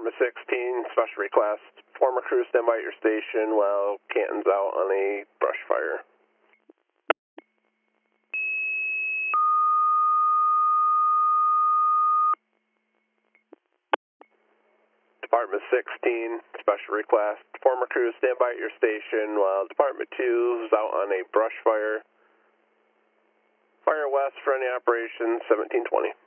Department 16, special request. Former crew stand by at your station while Canton's out on a brush fire. Department 16, special request. Former crew stand by at your station while Department 2 is out on a brush fire. Fire west for any operations, 1720.